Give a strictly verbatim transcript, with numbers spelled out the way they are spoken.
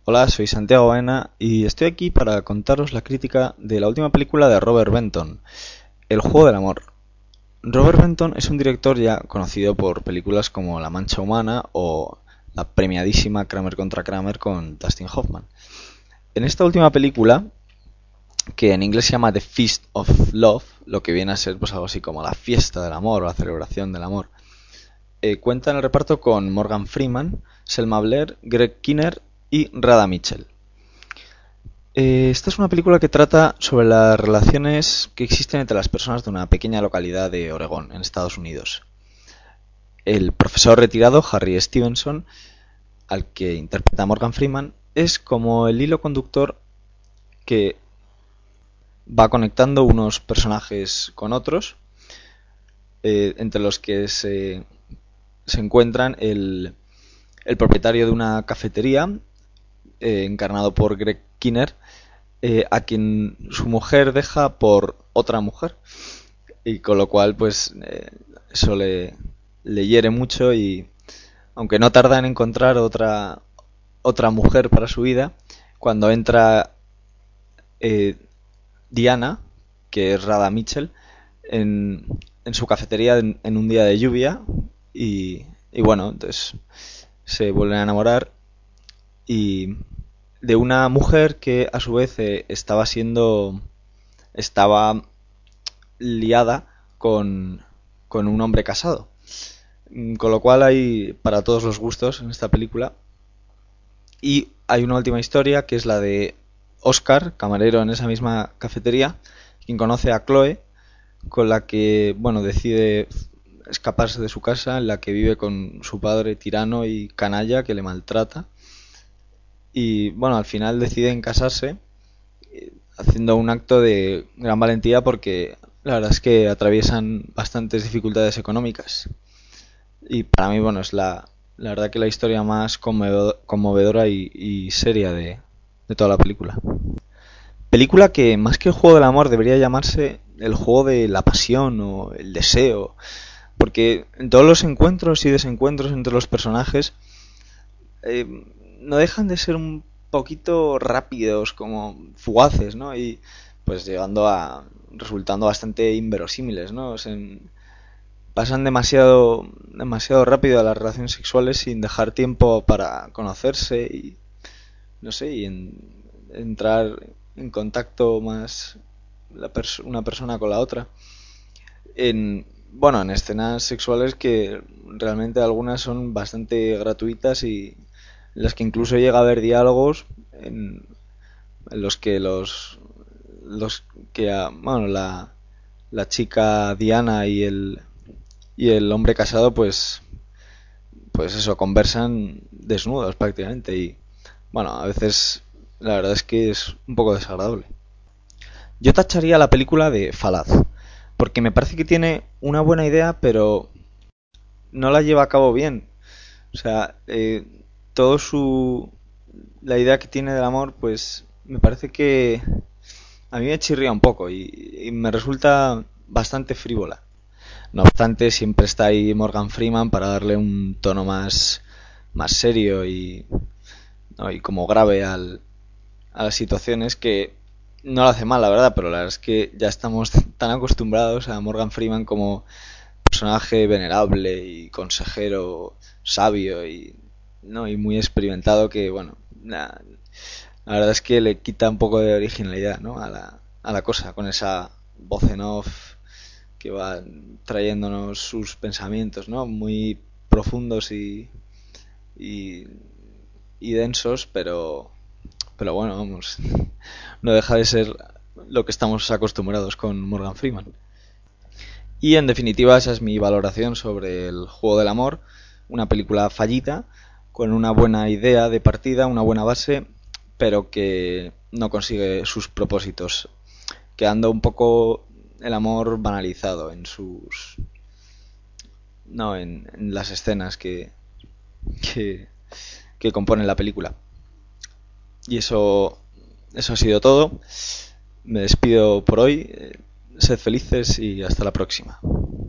Hola, soy Santiago Baena y estoy aquí para contaros la crítica de la última película de Robert Benton, El juego del amor. Robert Benton es un director ya conocido por películas como La Mancha Humana o la premiadísima Kramer contra Kramer con Dustin Hoffman. En esta última película, que en inglés se llama The Feast of Love, lo que viene a ser pues algo así como la fiesta del amor o la celebración del amor, eh, cuenta en el reparto con Morgan Freeman, Selma Blair, Greg Kinnear y Radha Mitchell. Eh, esta es una película que trata sobre las relaciones que existen entre las personas de una pequeña localidad de Oregón, en Estados Unidos. El profesor retirado, Harry Stevenson, al que interpreta Morgan Freeman, es como el hilo conductor que va conectando unos personajes con otros, eh, entre los que se, se encuentran el, el propietario de una cafetería, eh, encarnado por Greg Kinnear, eh, a quien su mujer deja por otra mujer, y con lo cual pues eh, eso le, le hiere mucho, y aunque no tarda en encontrar otra otra mujer para su vida, cuando entra eh, Diana, que es Radha Mitchell, en, en su cafetería en, en un día de lluvia, y, y bueno, entonces se vuelven a enamorar, y de una mujer que a su vez eh, estaba siendo estaba liada con, con un hombre casado, con lo cual hay para todos los gustos en esta película. Y hay una última historia que es la de Oscar, camarero en esa misma cafetería, quien conoce a Chloe, con la que bueno decide escaparse de su casa, en la que vive con su padre tirano y canalla que le maltrata. Y bueno, al final deciden casarse, haciendo un acto de gran valentía, porque la verdad es que atraviesan bastantes dificultades económicas. Y para mí, bueno, es la, la verdad que la historia más conmovedora y, y seria de, de toda la película. Película que más que el juego del amor debería llamarse el juego de la pasión o el deseo, porque en todos los encuentros y desencuentros entre los personajes eh, no dejan de ser un poquito rápidos, como fugaces, ¿no? Y pues llegando a resultando bastante inverosímiles, ¿no? O sea, en, pasan demasiado demasiado rápido a las relaciones sexuales sin dejar tiempo para conocerse y no sé, y en, entrar en contacto más la pers- una persona con la otra. En bueno, en escenas sexuales que realmente algunas son bastante gratuitas y en las que incluso llega a haber diálogos en, en los que los los que bueno la la chica Diana y el y el hombre casado pues pues eso conversan desnudos prácticamente, y bueno, a veces la verdad es que es un poco desagradable. Yo tacharía la película de falaz, porque me parece que tiene una buena idea pero no la lleva a cabo bien. O sea, eh, todo su la idea que tiene del amor, pues me parece que a mí me chirría un poco y, y me resulta bastante frívola. No obstante, siempre está ahí Morgan Freeman para darle un tono más, más serio y, ¿no? y como grave al, a las situaciones, que no lo hace mal, la verdad, pero la verdad es que ya estamos tan acostumbrados a Morgan Freeman como personaje venerable y consejero sabio y no y muy experimentado, que bueno, la, la verdad es que le quita un poco de originalidad, ¿no? a la a la cosa, con esa voz en off que va trayéndonos sus pensamientos, ¿no? Muy profundos y y, y densos, pero pero bueno, vamos, no deja de ser lo que estamos acostumbrados con Morgan Freeman. Y en definitiva, esa es mi valoración sobre El juego del amor, una película fallida, con una buena idea de partida, una buena base, pero que no consigue sus propósitos, quedando un poco el amor banalizado en sus no en, en las escenas que, que que componen la película. Y eso eso ha sido todo. Me despido por hoy. Sed felices y hasta la próxima.